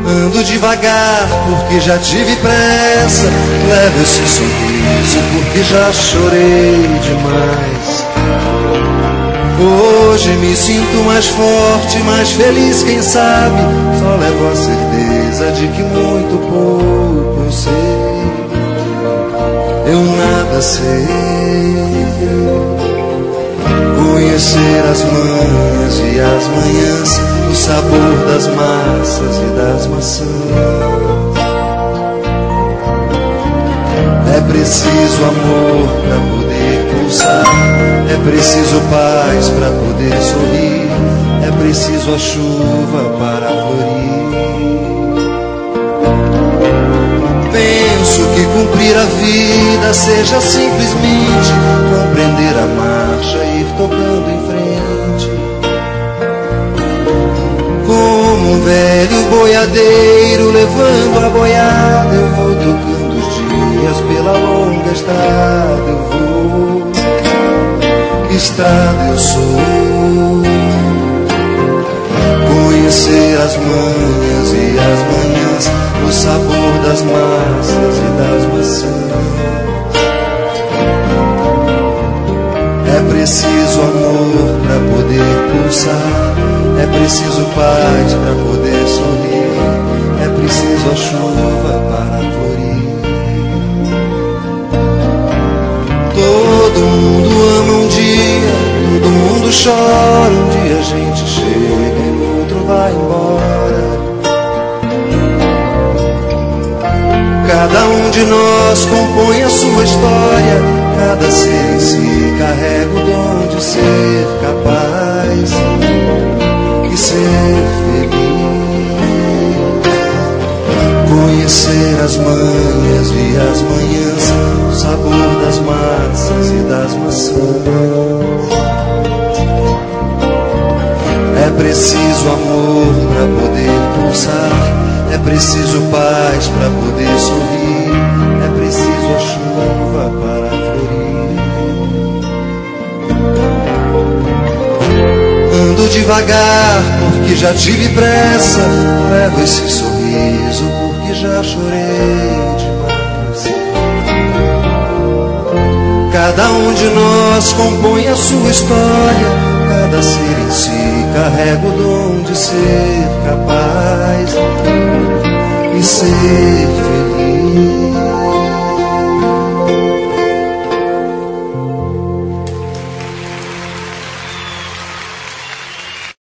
Ando devagar porque já tive pressa, levo esse sorriso porque já chorei demais. Hoje me sinto mais forte, mais feliz, quem sabe. Só levo a certeza de que muito pouco eu sei. Eu nada sei. Conhecer as manhas e as manhãs, o sabor das massas e das maçãs. É preciso amor pra poder pulsar, é preciso paz pra poder sorrir, é preciso a chuva para florir. Penso que cumprir a vida seja simplesmente compreender a marcha e ir tocando em frente. Como um velho boiadeiro levando a boiada, eu vou tocando os dias pela longa estrada. Eu vou, que estrada eu sou. Conhecer as manhas e as manhãs, o sabor das massas e das maçãs. É preciso amor pra poder pulsar, é preciso paz pra poder sorrir, é preciso a chuva para florir. Todo mundo ama um dia, todo mundo chora. Um dia a gente chega e o outro vai embora. Cada um de nós compõe a sua história, cada ser em si carrega o dom de ser capaz e ser feliz. Conhecer as manhas e as manhãs, o sabor das massas e das maçãs. É preciso amor pra poder pulsar, é preciso paz pra poder sorrir, é preciso a chuva para florir. Ando devagar porque já tive pressa, levo esse sorriso porque já chorei demais. Cada um de nós compõe a sua história, cada ser em si carrega o dom de ser capaz e ser feliz.